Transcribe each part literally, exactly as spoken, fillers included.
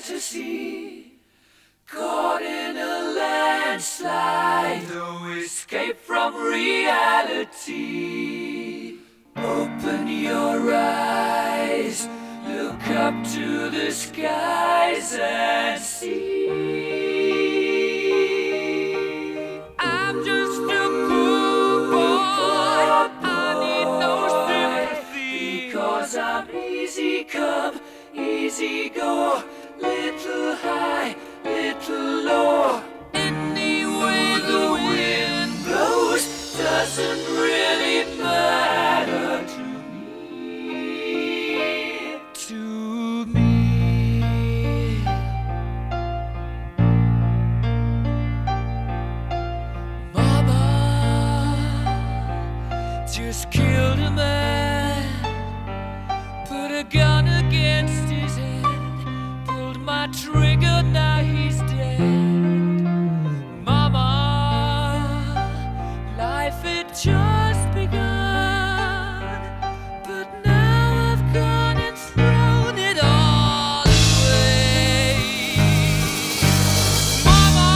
fantasy, caught in a landslide, no escape from reality. Open your eyes, look up to the skies and see. I'm just a poor boy, I need no sympathy, because I'm easy come, easy go, little high, little low. Any way the wind blows doesn't really matter to me, to me. Mama just killed a man, put a gun against his head, pulled my trigger, now he's dead. Mama, life had just begun, but now I've gone and thrown it all away. Mama,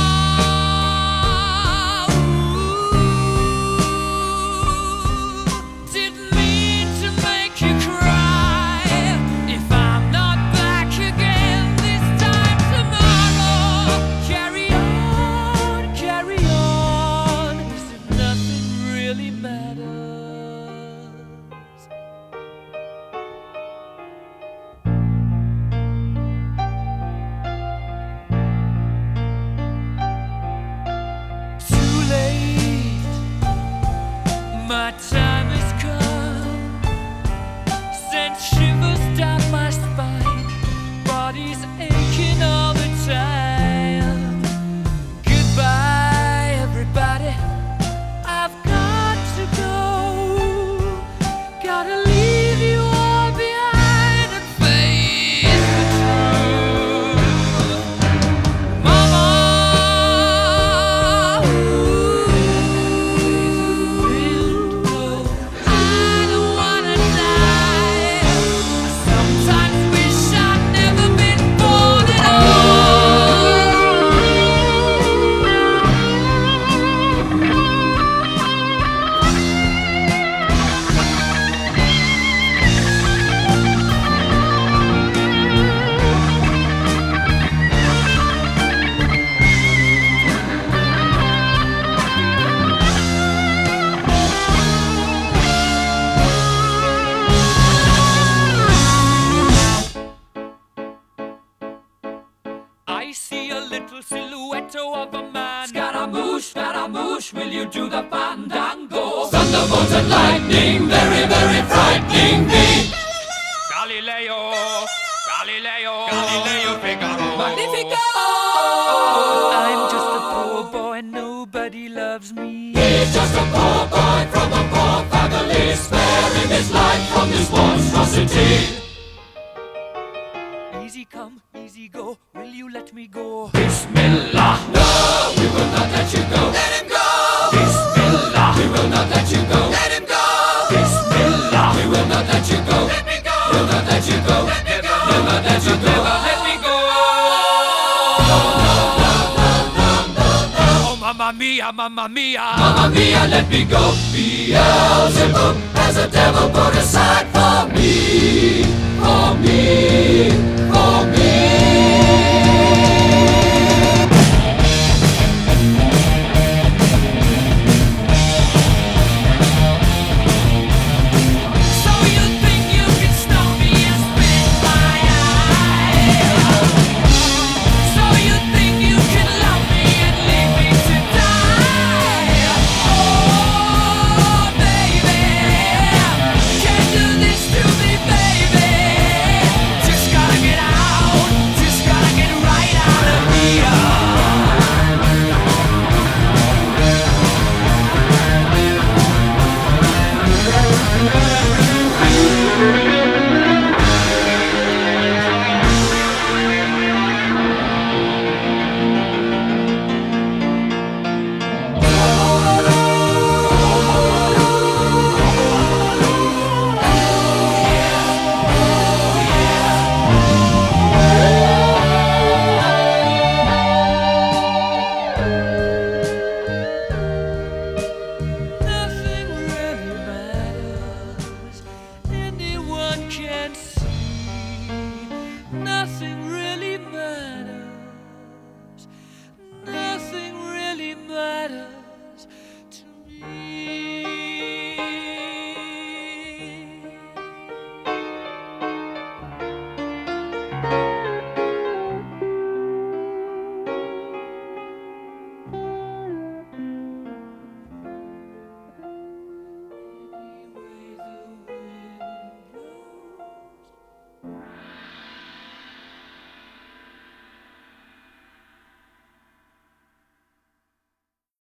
ooh, didn't mean to make you cry. If I'm not back again this time tomorrow, carry on, carry on, as if nothing really matters. Too late, my time has come, sent shivers down my spine, body's aching all the time. Goodbye, everybody, I've got to go, gotta leave you all behind and face the truth. Mama, ooh, I don't wanna die. I sometimes wish I'd never been born at I see a little silhouette of a man. Scaramouche, Scaramouche, will you do the fandango? Thunderbolt and lightning, very, very frightening me. Galileo, Galileo, Galileo Figaro. Magnifico! I'm just a poor boy, nobody loves me. He's just a poor boy from a poor family, sparing his life from this monstrosity. Easy come, easy go, will you let me go? Bismillah, no, we will not let you go. Let him go! Bismillah, we will not let you go. Let him go! Bismillah, we will not let you go. Let me go! We'll not let you go. Let me go! We'll not let you go. Never let me go! No, no, no, no, no, no, no. Oh, mamma mia, mamma mia. Mamma mia, let me go. Beelzebub has a devil put